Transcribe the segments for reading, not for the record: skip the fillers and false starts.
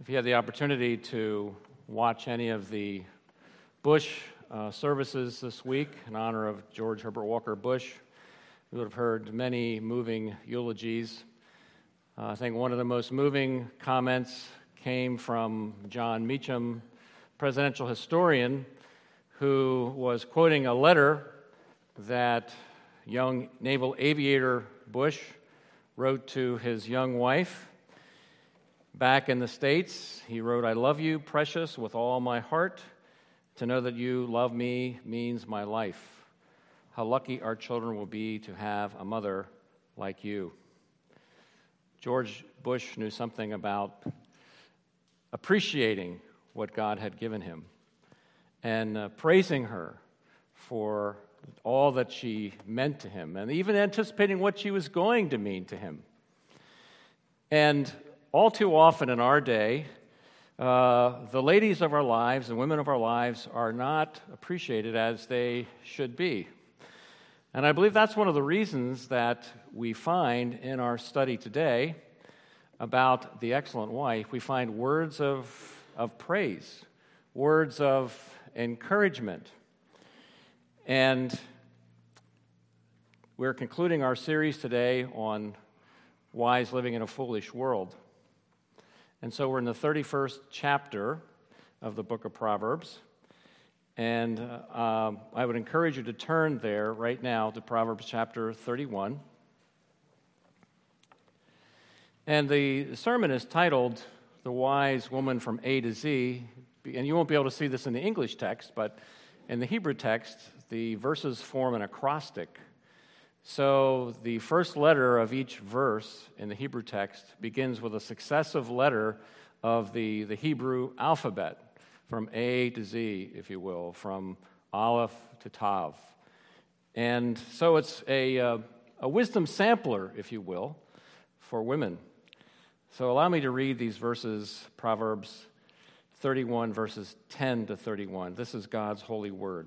If you had the opportunity to watch any of the Bush services this week in honor of George Herbert Walker Bush, you would have heard many moving eulogies. I think one of the most moving comments came from John Meacham, presidential historian, who was quoting a letter that young naval aviator Bush wrote to his young wife. Back in the States, he wrote, "I love you, precious, with all my heart. To know that you love me means my life. How lucky our children will be to have a mother like you." George Bush knew something about appreciating what God had given him and praising her for all that she meant to him, and even anticipating what she was going to mean to him. And all too often in our day, the ladies of our lives and women of our lives are not appreciated as they should be. And I believe that's one of the reasons that we find in our study today about the excellent wife, we find words of praise, words of encouragement. And we're concluding our series today on wise living in a foolish world. And so we're in the 31st chapter of the book of Proverbs. And I would encourage you to turn there right now to Proverbs chapter 31. And the sermon is titled, "The Wise Woman from A to Z." And you won't be able to see this in the English text, but in the Hebrew text, the verses form an acrostic. So the first letter of each verse in the Hebrew text begins with a successive letter of the Hebrew alphabet, from A to Z, if you will, from Aleph to Tav. And so it's a wisdom sampler, if you will, for women. So allow me to read these verses, Proverbs 31, verses 10 to 31. This is God's holy word.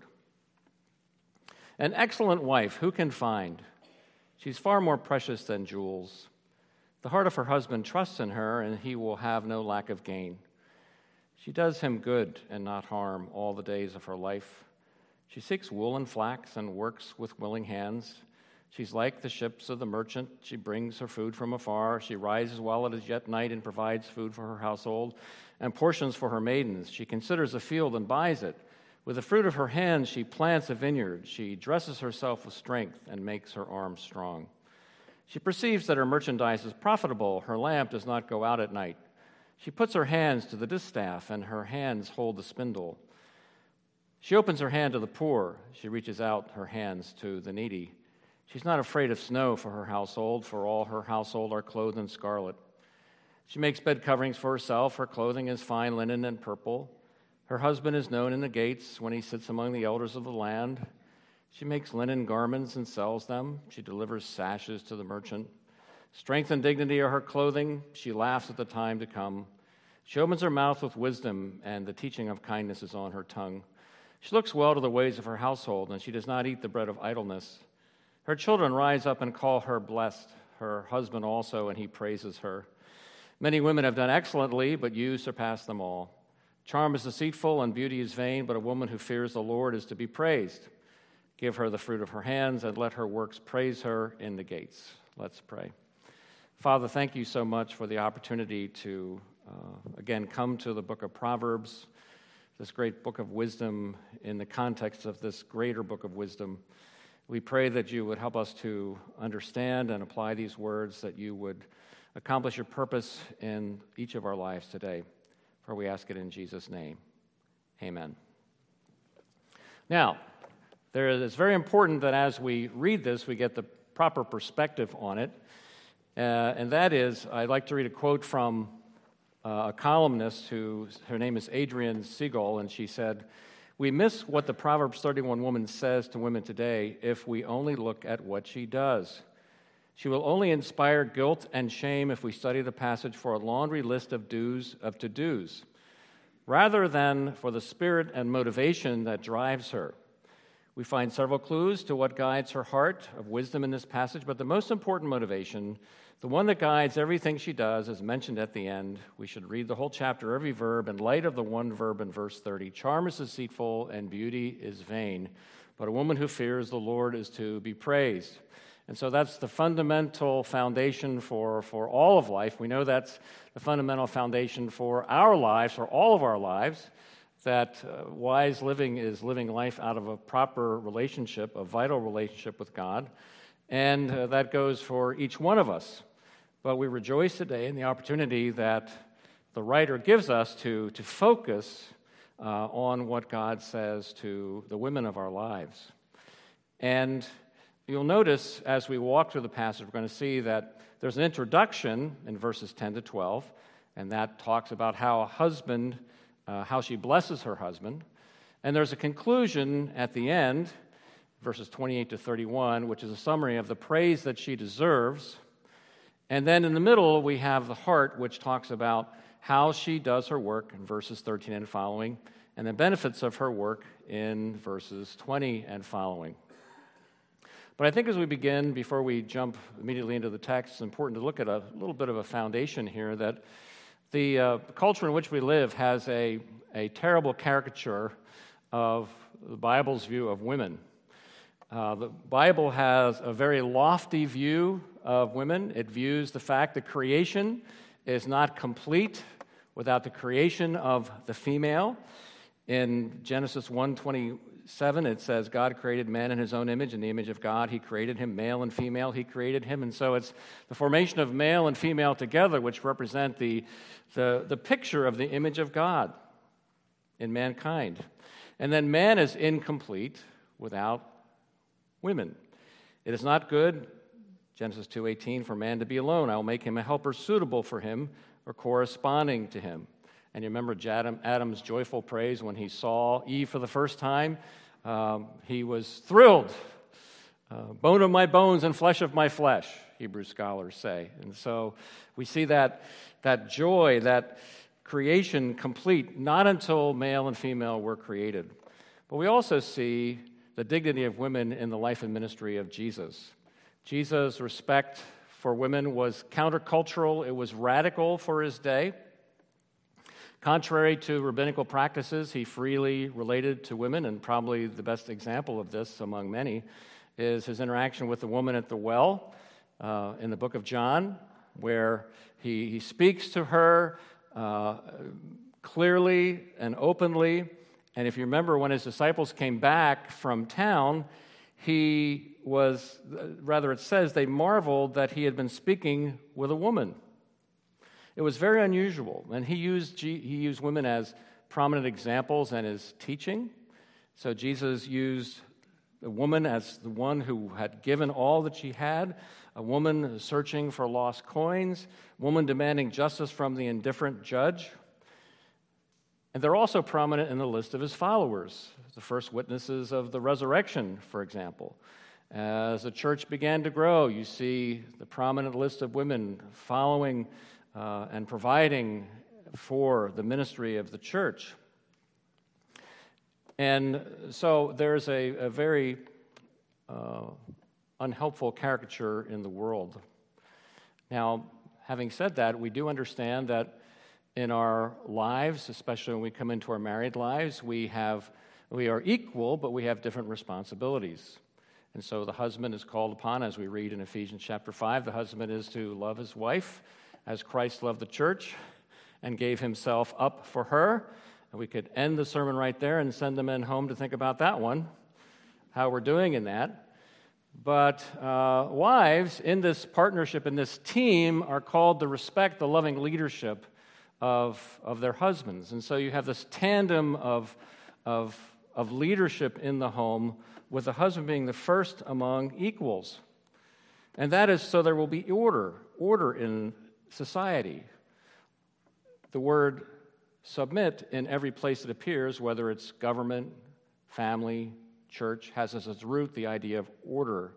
"An excellent wife, who can find? She's far more precious than jewels. The heart of her husband trusts in her, and he will have no lack of gain. She does him good and not harm all the days of her life. She seeks wool and flax and works with willing hands. She's like the ships of the merchant. She brings her food from afar. She rises while it is yet night and provides food for her household and portions for her maidens. She considers a field and buys it. With the fruit of her hands, she plants a vineyard. She dresses herself with strength and makes her arms strong. She perceives that her merchandise is profitable. Her lamp does not go out at night. She puts her hands to the distaff, and her hands hold the spindle. She opens her hand to the poor. She reaches out her hands to the needy. She's not afraid of snow for her household, for all her household are clothed in scarlet. She makes bed coverings for herself. Her clothing is fine linen and purple. Her husband is known in the gates when he sits among the elders of the land. She makes linen garments and sells them. She delivers sashes to the merchant. Strength and dignity are her clothing. She laughs at the time to come. She opens her mouth with wisdom, and the teaching of kindness is on her tongue. She looks well to the ways of her household, and she does not eat the bread of idleness. Her children rise up and call her blessed, her husband also, and he praises her. Many women have done excellently, but you surpass them all. Charm is deceitful and beauty is vain, but a woman who fears the Lord is to be praised. Give her the fruit of her hands and let her works praise her in the gates." Let's pray. Father, thank you so much for the opportunity to, again, come to the book of Proverbs, this great book of wisdom in the context of this greater book of wisdom. We pray that you would help us to understand and apply these words, that you would accomplish your purpose in each of our lives today. For we ask it in Jesus' name. Amen. Now, it's very important that as we read this, we get the proper perspective on it. And that is, I'd like to read a quote from a columnist her name is Adrienne Siegel, and she said, "We miss what the Proverbs 31 woman says to women today if we only look at what she does. She will only inspire guilt and shame if we study the passage for a laundry list of to-dos, rather than for the spirit and motivation that drives her. We find several clues to what guides her heart of wisdom in this passage, but the most important motivation, the one that guides everything she does, is mentioned at the end. We should read the whole chapter, every verb, in light of the one verb in verse 30. Charm is deceitful and beauty is vain, but a woman who fears the Lord is to be praised. And so that's the fundamental foundation for all of life. We know that's the fundamental foundation for our lives, for all of our lives, that wise living is living life out of a proper relationship, a vital relationship with God, and that goes for each one of us. But we rejoice today in the opportunity that the writer gives us to focus on what God says to the women of our lives. And you'll notice as we walk through the passage, we're going to see that there's an introduction in verses 10 to 12, and that talks about how a husband, how she blesses her husband. And there's a conclusion at the end, verses 28 to 31, which is a summary of the praise that she deserves. And then in the middle, we have the heart, which talks about how she does her work in verses 13 and following, and the benefits of her work in verses 20 and following. But I think as we begin, before we jump immediately into the text, it's important to look at a little bit of a foundation here, that the culture in which we live has a terrible caricature of the Bible's view of women. The Bible has a very lofty view of women. It views the fact that creation is not complete without the creation of the female. In Genesis 1:27, it says, God created man in his own image. In the image of God, he created him. Male and female, he created him. And so it's the formation of male and female together which represent the picture of the image of God in mankind. And then man is incomplete without women. It is not good, Genesis 2:18, for man to be alone. I will make him a helper suitable for him or corresponding to him. And you remember Adam's joyful praise when he saw Eve for the first time. He was thrilled. Bone of my bones and flesh of my flesh, Hebrew scholars say. And so we see that joy, that creation complete, not until male and female were created. But we also see the dignity of women in the life and ministry of Jesus. Jesus' respect for women was countercultural. It was radical for his day. Contrary to rabbinical practices, he freely related to women, and probably the best example of this among many is his interaction with the woman at the well in the book of John, where he speaks to her clearly and openly. And if you remember, when his disciples came back from town, it says they marveled that he had been speaking with a woman. It was very unusual, and he used women as prominent examples in his teaching. So Jesus used a woman as the one who had given all that she had, a woman searching for lost coins, a woman demanding justice from the indifferent judge. And they're also prominent in the list of his followers, the first witnesses of the resurrection, for example. As the church began to grow, you see the prominent list of women following and providing for the ministry of the church. And so there's a very unhelpful caricature in the world. Now, having said that, we do understand that in our lives, especially when we come into our married lives, we are equal, but we have different responsibilities. And so the husband is called upon, as we read in Ephesians chapter 5, the husband is to love his wife as Christ loved the church and gave himself up for her. And we could end the sermon right there and send the men home to think about that one, how we're doing in that. But wives in this partnership, in this team, are called to respect the loving leadership of their husbands. And so you have this tandem of leadership in the home, with the husband being the first among equals. And that is so there will be order in society. The word submit, in every place it appears, whether it's government, family, church, has as its root the idea of order.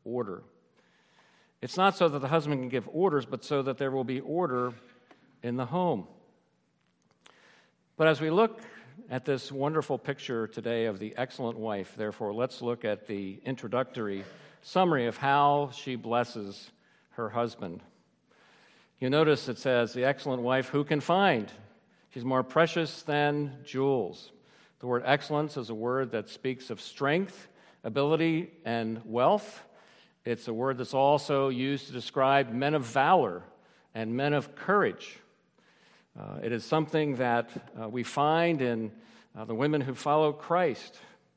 It's not so that the husband can give orders, but so that there will be order in the home. But as we look at this wonderful picture today of the excellent wife. Therefore, let's look at the introductory summary of how she blesses her husband. You notice it says, the excellent wife who can find. She's more precious than jewels. The word excellence is a word that speaks of strength, ability, and wealth. It's a word that's also used to describe men of valor and men of courage. It is something that we find in the women who follow Christ,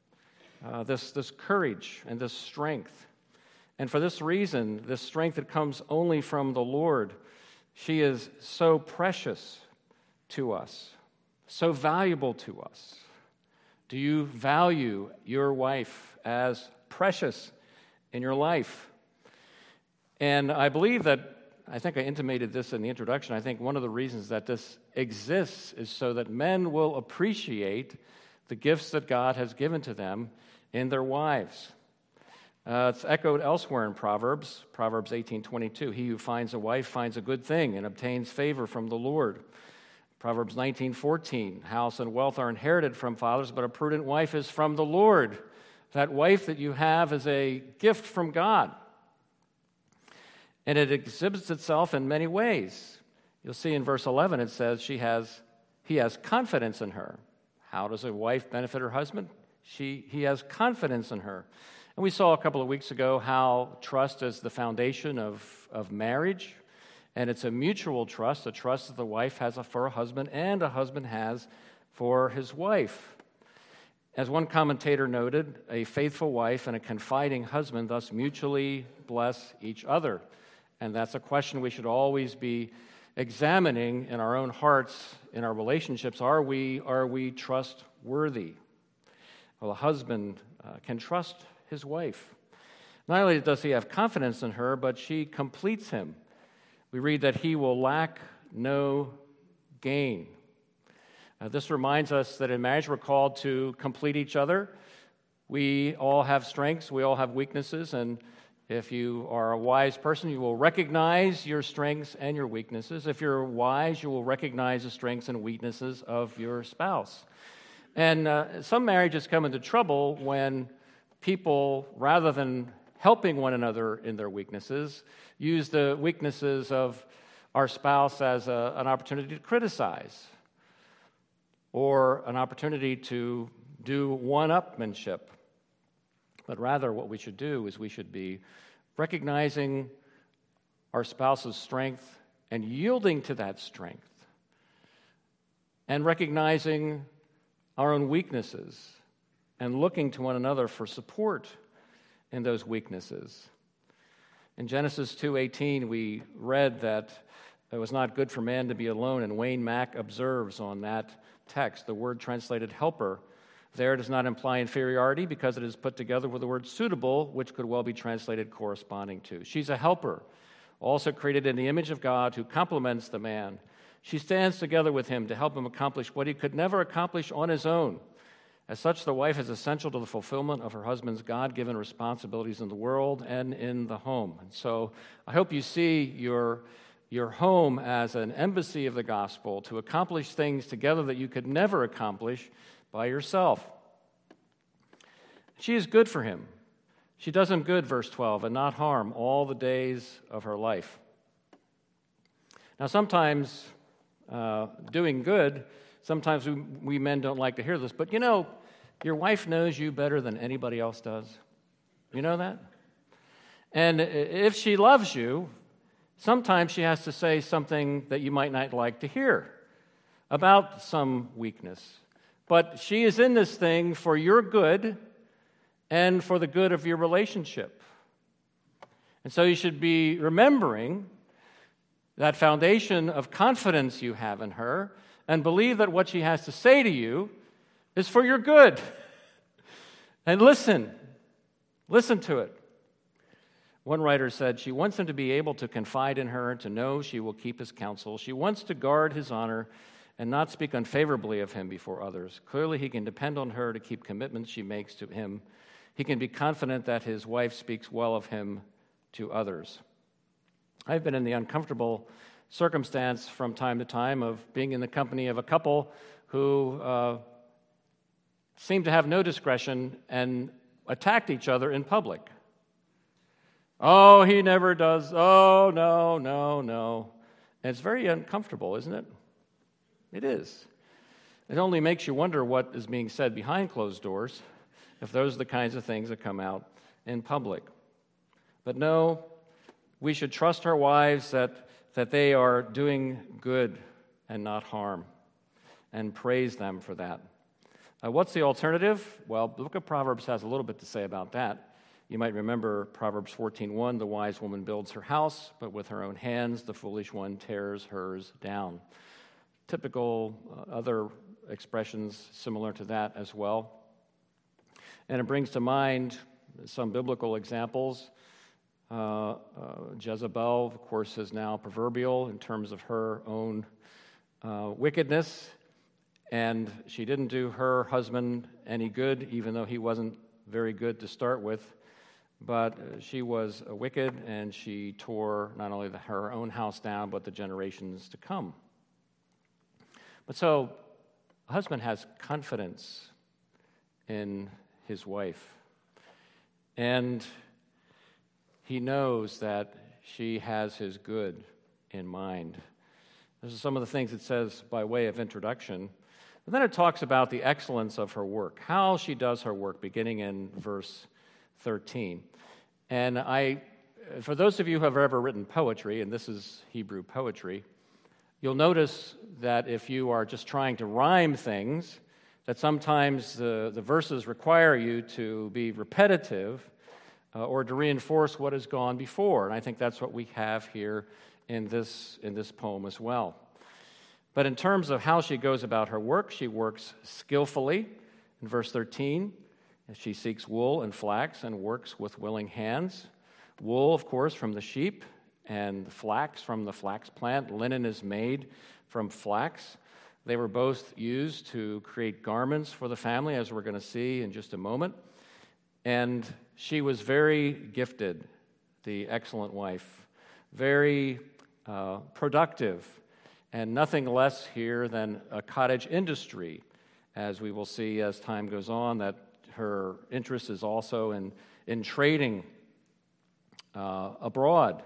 this courage and this strength. And for this reason, this strength that comes only from the Lord, she is so precious to us, so valuable to us. Do you value your wife as precious in your life? And I believe that, I think I intimated this in the introduction, I think one of the reasons that this exists is so that men will appreciate the gifts that God has given to them in their wives. It's echoed elsewhere in Proverbs 18:22. He who finds a wife finds a good thing and obtains favor from the Lord. Proverbs 19:14. House and wealth are inherited from fathers, but a prudent wife is from the Lord. That wife that you have is a gift from God. And it exhibits itself in many ways. You'll see in verse 11 it says he has confidence in her. How does a wife benefit her husband? He has confidence in her. And we saw a couple of weeks ago how trust is the foundation of marriage, and it's a mutual trust, a trust that the wife has for a husband and a husband has for his wife. As one commentator noted, a faithful wife and a confiding husband thus mutually bless each other. And that's a question we should always be examining in our own hearts, in our relationships. Are we trustworthy? Well, a husband can trust his wife. Not only does he have confidence in her, but she completes him. We read that he will lack no gain. This reminds us that in marriage we're called to complete each other. We all have strengths, we all have weaknesses, and if you are a wise person, you will recognize your strengths and your weaknesses. If you're wise, you will recognize the strengths and weaknesses of your spouse. And some marriages come into trouble when people, rather than helping one another in their weaknesses, use the weaknesses of our spouse as an opportunity to criticize or an opportunity to do one-upmanship. But rather what we should do is we should be recognizing our spouse's strength and yielding to that strength and recognizing our own weaknesses and looking to one another for support in those weaknesses. In Genesis 2:18, we read that it was not good for man to be alone, and Wayne Mack observes on that text, the word translated helper there does not imply inferiority because it is put together with the word suitable, which could well be translated corresponding to. She's a helper, also created in the image of God, who complements the man. She stands together with him to help him accomplish what he could never accomplish on his own. As such, the wife is essential to the fulfillment of her husband's God-given responsibilities in the world and in the home. And so I hope you see your home as an embassy of the gospel to accomplish things together that you could never accomplish by yourself. She is good for him. She does him good, verse 12, and not harm all the days of her life. Now, sometimes doing good, sometimes we men don't like to hear this, but you know, your wife knows you better than anybody else does. You know that? And if she loves you, sometimes she has to say something that you might not like to hear about some weakness. But she is in this thing for your good and for the good of your relationship. And so you should be remembering that foundation of confidence you have in her and believe that what she has to say to you is for your good. And listen to it. One writer said she wants him to be able to confide in her and to know she will keep his counsel. She wants to guard his honor and not speak unfavorably of him before others. Clearly, he can depend on her to keep commitments she makes to him. He can be confident that his wife speaks well of him to others. I've been in the uncomfortable circumstance from time to time of being in the company of a couple who seemed to have no discretion and attacked each other in public. Oh, he never does. Oh, no, no, no. And it's very uncomfortable, isn't it? It is. It only makes you wonder what is being said behind closed doors if those are the kinds of things that come out in public. But no, we should trust our wives that they are doing good and not harm, and praise them for that. What's the alternative? Well, the book of Proverbs has a little bit to say about that. You might remember Proverbs 14:1, the wise woman builds her house, but with her own hands the foolish one tears hers down. Typical other expressions similar to that as well. And it brings to mind some biblical examples. Jezebel, of course, is now proverbial in terms of her own wickedness, and she didn't do her husband any good, even though he wasn't very good to start with. But she was wicked, and she tore not only her own house down, but the generations to come. But so, a husband has confidence in his wife, and he knows that she has his good in mind. Those are some of the things it says by way of introduction. But then it talks about the excellence of her work, how she does her work, beginning in verse 13. And for those of you who have ever written poetry, and this is Hebrew poetry, you'll notice that if you are just trying to rhyme things, that sometimes the verses require you to be repetitive or to reinforce what has gone before. And I think that's what we have here in this poem as well. But in terms of how she goes about her work, she works skillfully. In verse 13, she seeks wool and flax and works with willing hands. Wool, of course, from the sheep, and flax from the flax plant. Linen is made from flax. They were both used to create garments for the family, as we're going to see in just a moment. And she was very gifted, the excellent wife, very productive, and nothing less here than a cottage industry, as we will see as time goes on, that her interest is also in trading abroad.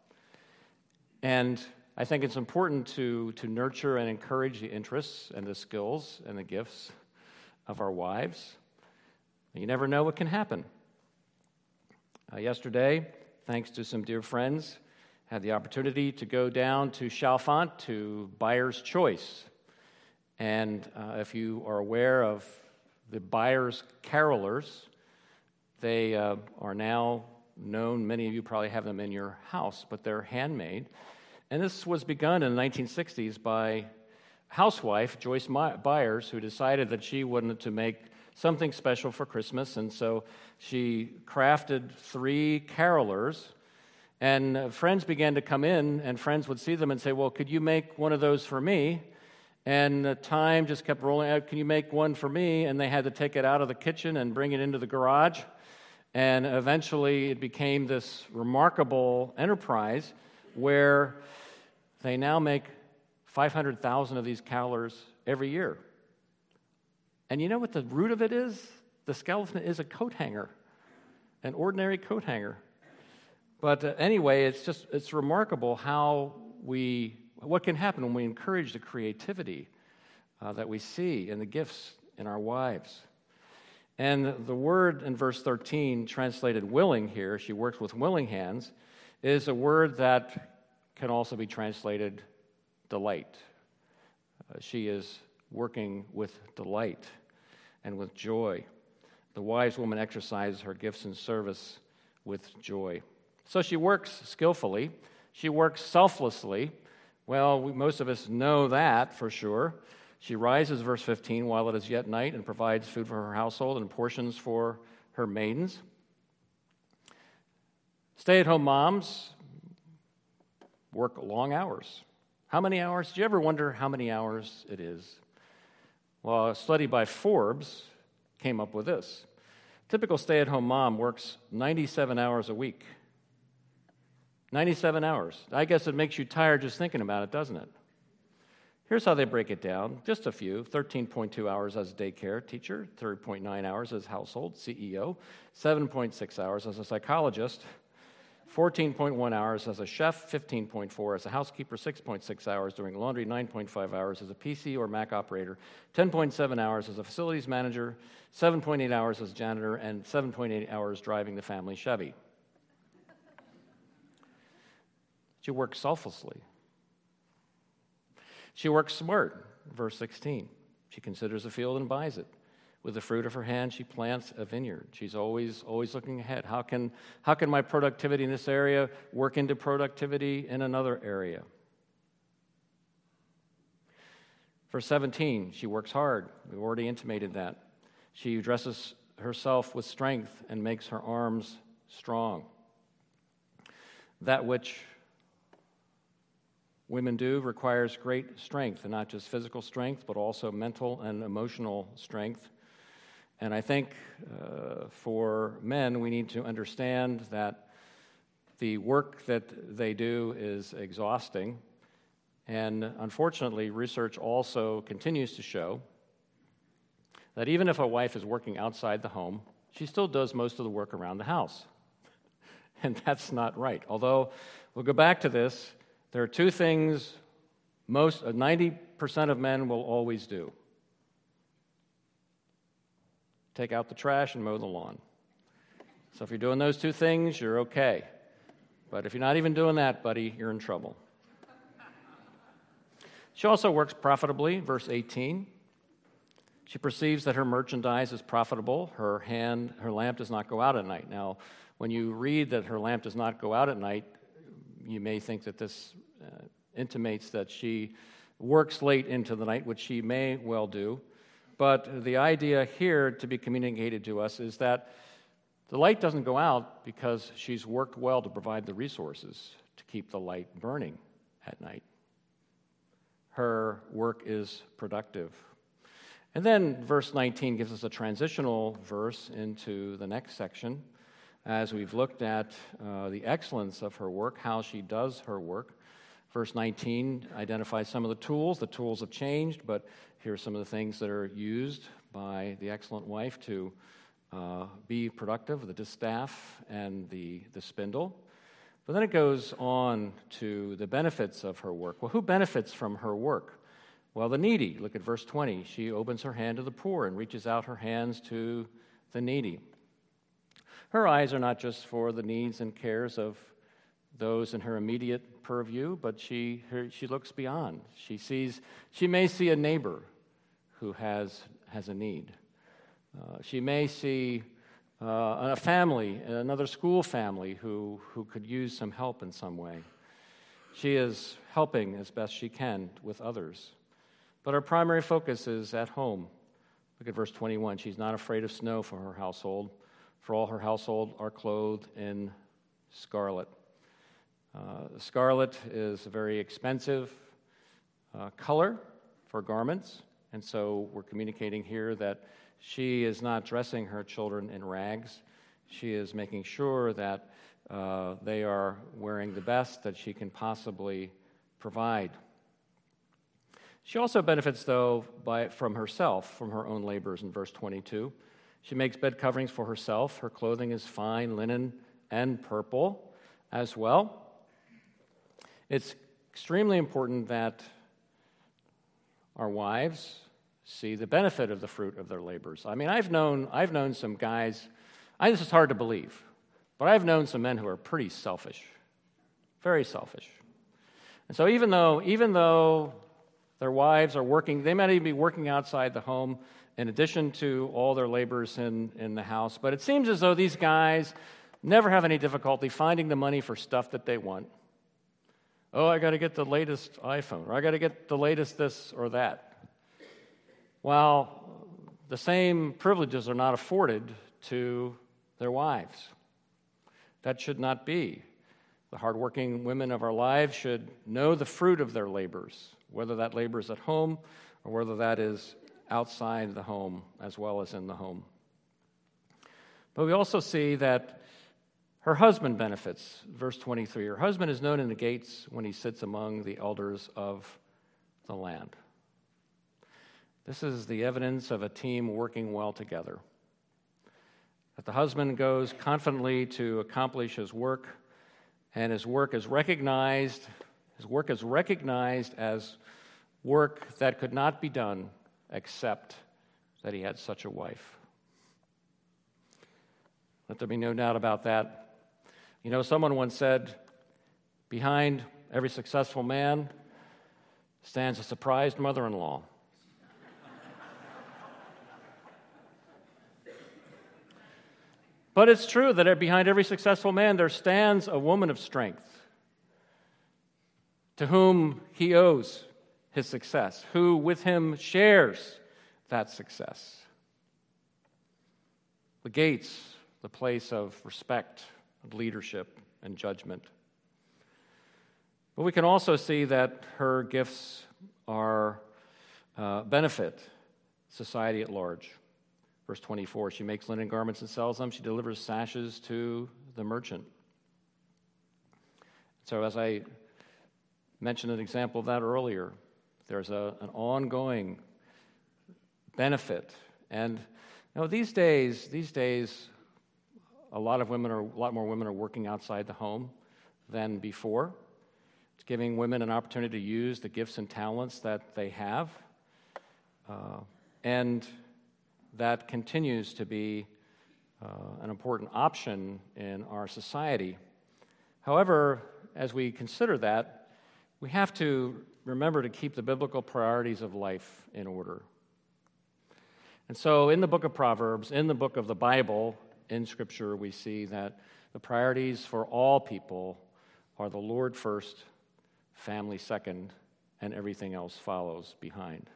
And I think it's important to nurture and encourage the interests and the skills and the gifts of our wives. You never know what can happen. Yesterday, thanks to some dear friends, had the opportunity to go down to Chalfont to Buyer's Choice. And if you are aware of the Buyer's Carolers, they are now known, many of you probably have them in your house, but they're handmade. And this was begun in the 1960s by housewife Joyce Byers, who decided that she wanted to make something special for Christmas, and so she crafted 3 carolers, and friends began to come in, and friends would see them and say, well, could you make one of those for me? And time just kept rolling out, can you make one for me? And they had to take it out of the kitchen and bring it into the garage, and eventually it became this remarkable enterprise where they now make 500,000 of these carolers every year. And you know what the root of it is? The skeleton is a coat hanger, an ordinary coat hanger. But anyway, it's remarkable what can happen when we encourage the creativity that we see in the gifts in our wives. And the word in verse 13, translated willing here, she works with willing hands, is a word that can also be translated delight. She is working with delight and with joy. The wise woman exercises her gifts and service with joy. So she works skillfully. She works selflessly. Well, most of us know that for sure. She rises, verse 15, while it is yet night, and provides food for her household and portions for her maidens. Stay-at-home moms work long hours. How many hours? Do you ever wonder how many hours it is? Well, a study by Forbes came up with this. Typical stay-at-home mom works 97 hours a week. 97 hours. I guess it makes you tired just thinking about it, doesn't it? Here's how they break it down. Just a few. 13.2 hours as a daycare teacher, 3.9 hours as household CEO, 7.6 hours as a psychologist, 14.1 hours as a chef, 15.4 as a housekeeper, 6.6 hours doing laundry, 9.5 hours as a PC or Mac operator, 10.7 hours as a facilities manager, 7.8 hours as a janitor, and 7.8 hours driving the family Chevy. She works selflessly. She works smart, verse 16. She considers a field and buys it. With the fruit of her hand, she plants a vineyard. She's always looking ahead. How can my productivity in this area work into productivity in another area? Verse 17, she works hard. We've already intimated that. She dresses herself with strength and makes her arms strong. That which women do requires great strength, and not just physical strength, but also mental and emotional strength. And I think for men, we need to understand that the work that they do is exhausting. And unfortunately, research also continues to show that even if a wife is working outside the home, she still does most of the work around the house. And that's not right. Although, we'll go back to this, there are two things 90% of men will always do. Take out the trash and mow the lawn. So if you're doing those two things, you're okay. But if you're not even doing that, buddy, you're in trouble. She also works profitably, verse 18. She perceives that her merchandise is profitable. Her lamp does not go out at night. Now, when you read that her lamp does not go out at night, you may think that this intimates that she works late into the night, which she may well do. But the idea here to be communicated to us is that the light doesn't go out because she's worked well to provide the resources to keep the light burning at night. Her work is productive. And then verse 19 gives us a transitional verse into the next section as we've looked at the excellence of her work, how she does her work. Verse 19 identifies some of the tools. The tools have changed, but here are some of the things that are used by the excellent wife to be productive, the distaff and the spindle. But then it goes on to the benefits of her work. Well, who benefits from her work? Well, the needy. Look at verse 20. She opens her hand to the poor and reaches out her hands to the needy. Her eyes are not just for the needs and cares of those in her immediate purview, but she looks beyond. She may see a neighbor who has a need. She may see a family, another school family who could use some help in some way. She is helping as best she can with others. But her primary focus is at home. Look at verse 21. She's not afraid of snow for her household, for all her household are clothed in scarlet. Scarlet is a very expensive color for garments, and so we're communicating here that she is not dressing her children in rags. She is making sure that they are wearing the best that she can possibly provide. She also benefits, though, from herself, from her own labors in verse 22. She makes bed coverings for herself. Her clothing is fine linen and purple as well. It's extremely important that our wives see the benefit of the fruit of their labors. I mean, I've known some guys, this is hard to believe, but I've known some men who are pretty selfish, very selfish. And so even though their wives are working, they might even be working outside the home in addition to all their labors in the house, but it seems as though these guys never have any difficulty finding the money for stuff that they want. Oh, I got to get the latest iPhone, or I got to get the latest this or that. While the same privileges are not afforded to their wives. That should not be. The hardworking women of our lives should know the fruit of their labors, whether that labor is at home or whether that is outside the home as well as in the home. But we also see that her husband benefits. Verse 23, her husband is known in the gates when he sits among the elders of the land. This is the evidence of a team working well together. That the husband goes confidently to accomplish his work, and his work is recognized as work that could not be done except that he had such a wife. Let there be no doubt about that. You know, someone once said, behind every successful man stands a surprised mother-in-law. But it's true that behind every successful man there stands a woman of strength to whom he owes his success, who with him shares that success. The gates, the place of respect, of leadership, and judgment. But we can also see that her gifts are benefit society at large. Verse 24, she makes linen garments and sells them. She delivers sashes to the merchant. So as I mentioned an example of that earlier, there's an ongoing benefit. And you know, these days, a lot more women are working outside the home than before. It's giving women an opportunity to use the gifts and talents that they have. And that continues to be an important option in our society. However, as we consider that, we have to remember to keep the biblical priorities of life in order. And so in the book of Proverbs, in the book of the Bible, in Scripture, we see that the priorities for all people are the Lord first, family second, and everything else follows behind.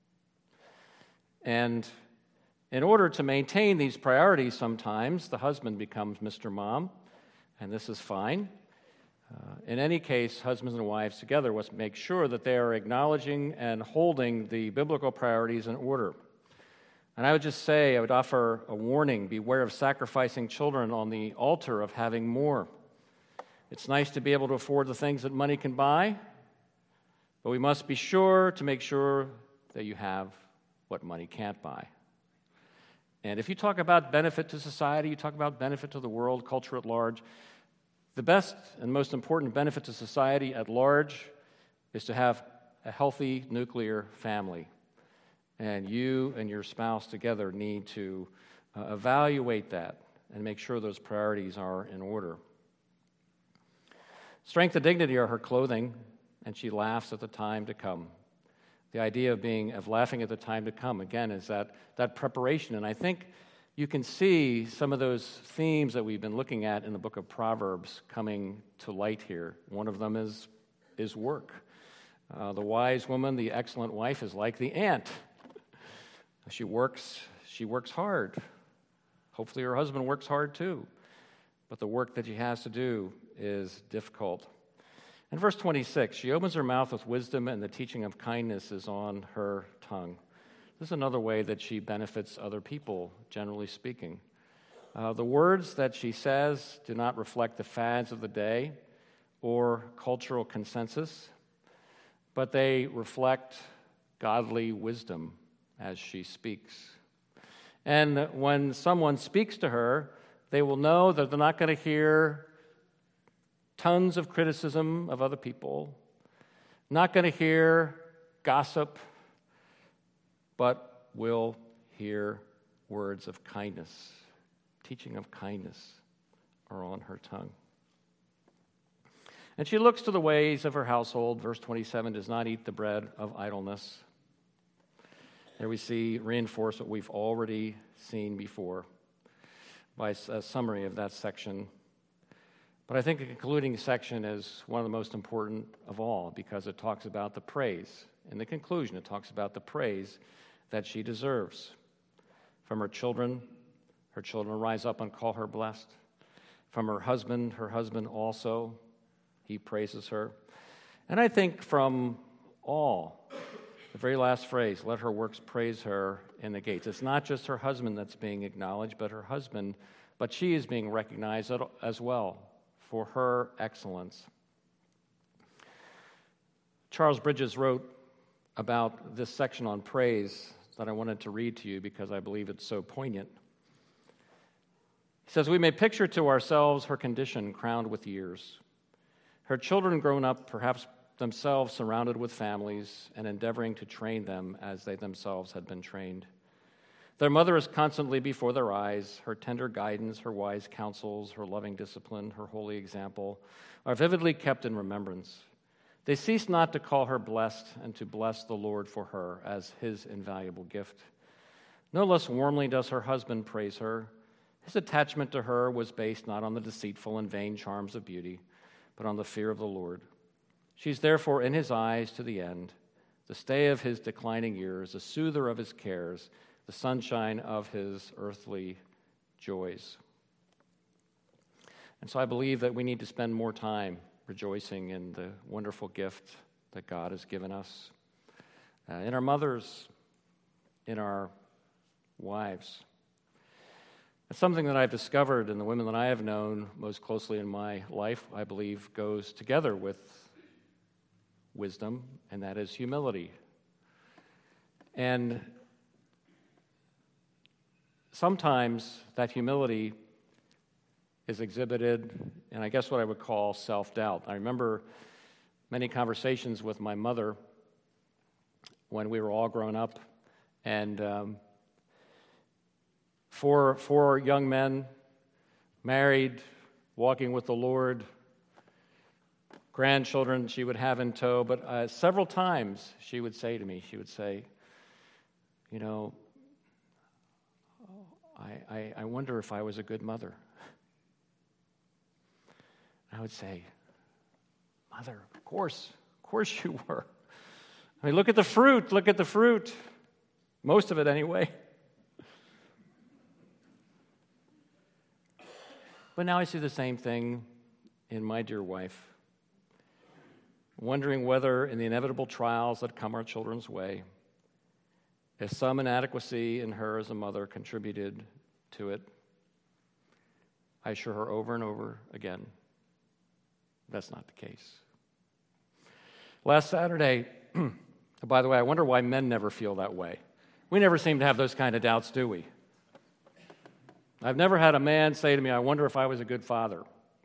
And in order to maintain these priorities, sometimes the husband becomes Mr. Mom, and this is fine. In any case, husbands and wives together must make sure that they are acknowledging and holding the biblical priorities in order. And I would offer a warning: beware of sacrificing children on the altar of having more. It's nice to be able to afford the things that money can buy, but we must be sure to make sure that you have what money can't buy. And if you talk about benefit to society, you talk about benefit to the world, culture at large, the best and most important benefit to society at large is to have a healthy nuclear family. And you and your spouse together need to evaluate that and make sure those priorities are in order. Strength and dignity are her clothing, and she laughs at the time to come. The idea of laughing at the time to come, again, is that preparation. And I think you can see some of those themes that we've been looking at in the book of Proverbs coming to light here. One of them is work. The wise woman, the excellent wife, is like the ant. She works hard. Hopefully her husband works hard too. But the work that she has to do is difficult. In verse 26, she opens her mouth with wisdom, and the teaching of kindness is on her tongue. This is another way that she benefits other people, generally speaking. The words that she says do not reflect the fads of the day or cultural consensus, but they reflect godly wisdom as she speaks. And when someone speaks to her, they will know that they're not going to hear tons of criticism of other people, not going to hear gossip, but will hear words of kindness. Teaching of kindness are on her tongue. And she looks to the ways of her household. Verse 27, does not eat the bread of idleness. There we see reinforce what we've already seen before by a summary of that section. But I think the concluding section is one of the most important of all, because it talks about the praise. In the conclusion, it talks about the praise that she deserves. From her children rise up and call her blessed. From her husband also, he praises her. And I think from all, the very last phrase, let her works praise her in the gates. It's not just her husband that's being acknowledged, but she is being recognized as well for her excellence. Charles Bridges wrote, about this section on praise that I wanted to read to you because I believe it's so poignant. He says, "We may picture to ourselves her condition crowned with years, her children grown up, perhaps themselves surrounded with families and endeavoring to train them as they themselves had been trained. Their mother is constantly before their eyes. Her tender guidance, her wise counsels, her loving discipline, her holy example are vividly kept in remembrance. They cease not to call her blessed and to bless the Lord for her as his invaluable gift. No less warmly does her husband praise her. His attachment to her was based not on the deceitful and vain charms of beauty, but on the fear of the Lord. She's therefore in his eyes to the end, the stay of his declining years, the soother of his cares, the sunshine of his earthly joys." And so I believe that we need to spend more time rejoicing in the wonderful gift that God has given us, in our mothers, in our wives. It's something that I've discovered, and the women that I have known most closely in my life, I believe, goes together with wisdom, and that is humility. And sometimes that humility is exhibited in, I guess, what I would call self-doubt. I remember many conversations with my mother when we were all grown up, and four young men, married, walking with the Lord, grandchildren she would have in tow, but several times she would say to me, you know, I wonder if I was a good mother. I would say, "Mother, of course you were. I mean, look at the fruit, most of it anyway." But now I see the same thing in my dear wife, wondering whether in the inevitable trials that come our children's way, if some inadequacy in her as a mother contributed to it. I assure her over and over again, that's not the case. Last Saturday, by the way, I wonder why men never feel that way. We never seem to have those kind of doubts, do we? I've never had a man say to me, "I wonder if I was a good father."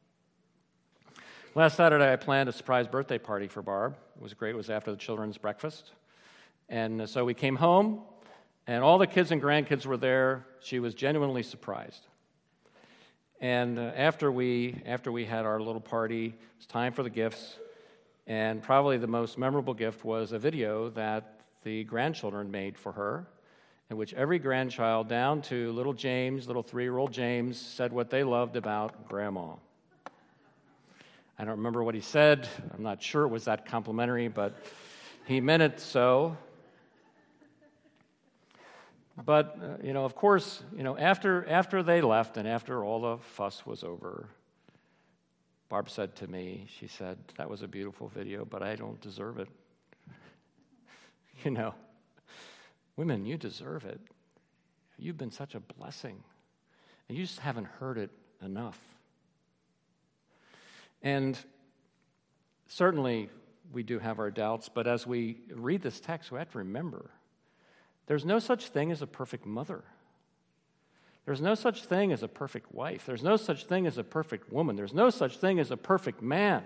Last Saturday, I planned a surprise birthday party for Barb. It was great. It was after the children's breakfast. And so we came home, and all the kids and grandkids were there. She was genuinely surprised. And after we had our little party, it was time for the gifts. And probably the most memorable gift was a video that the grandchildren made for her, in which every grandchild, down to little James, little 3-year-old James, said what they loved about Grandma. I don't remember what he said. I'm not sure it was that complimentary, but he meant it so. But, of course, after they left and after all the fuss was over, Barb said to me, she said, "That was a beautiful video, but I don't deserve it." Women, you deserve it. You've been such a blessing, and you just haven't heard it enough. And certainly we do have our doubts, but as we read this text, we have to remember there's no such thing as a perfect mother. There's no such thing as a perfect wife. There's no such thing as a perfect woman. There's no such thing as a perfect man.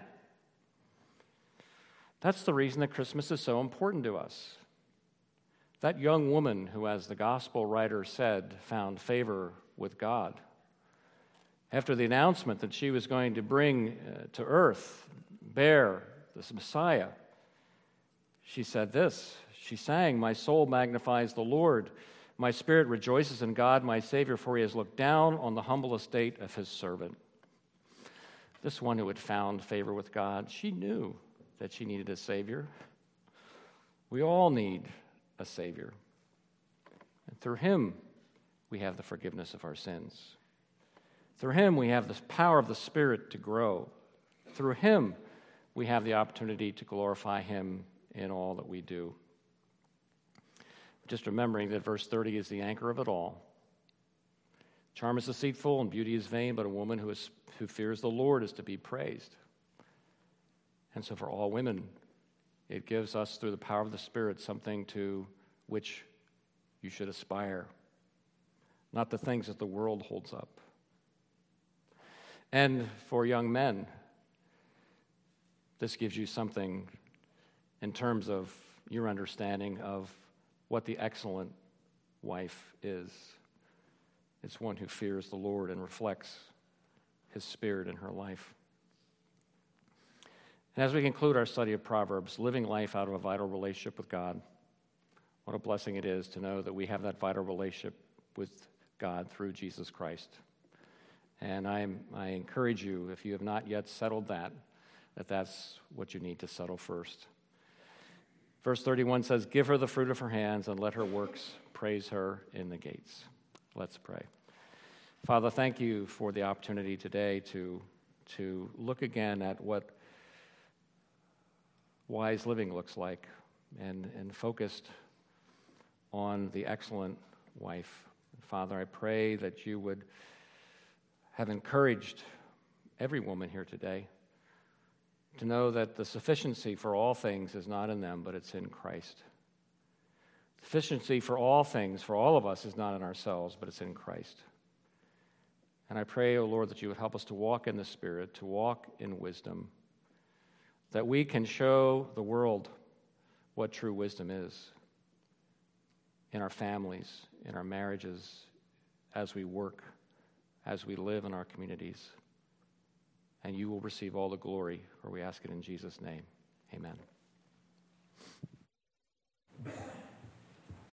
That's the reason that Christmas is so important to us. That young woman who, as the gospel writer said, found favor with God. After the announcement that she was going to bring to earth, bear this Messiah, she said this. She sang, "My soul magnifies the Lord. My spirit rejoices in God, my Savior, for he has looked down on the humble estate of his servant." This one who had found favor with God, she knew that she needed a Savior. We all need a Savior. And through him, we have the forgiveness of our sins. Through him, we have the power of the Spirit to grow. Through him, we have the opportunity to glorify him in all that we do. Just remembering that verse 30 is the anchor of it all. Charm is deceitful and beauty is vain, but a woman who fears the Lord is to be praised. And so for all women, It gives us, through the power of the Spirit, something to which you should aspire, not the things that the world holds up. And for young men, this gives you something in terms of your understanding of what the excellent wife is. It's one who fears the Lord and reflects His Spirit in her life. And as we conclude our study of Proverbs, living life out of a vital relationship with God, what a blessing it is to know that we have that vital relationship with God through Jesus Christ. And I encourage you, if you have not yet settled that, that's what you need to settle first. Verse 31 says, "Give her the fruit of her hands, and let her works praise her in the gates." Let's pray. Father, thank you for the opportunity today to look again at what wise living looks like, and focused on the excellent wife. Father, I pray that you would have encouraged every woman here today to know that the sufficiency for all things is not in them, but it's in Christ. Sufficiency for all things, for all of us, is not in ourselves, but it's in Christ. And I pray, O Lord, that you would help us to walk in the Spirit, to walk in wisdom, that we can show the world what true wisdom is in our families, in our marriages, as we work, as we live in our communities. And you will receive all the glory, for we ask it in Jesus' name. Amen.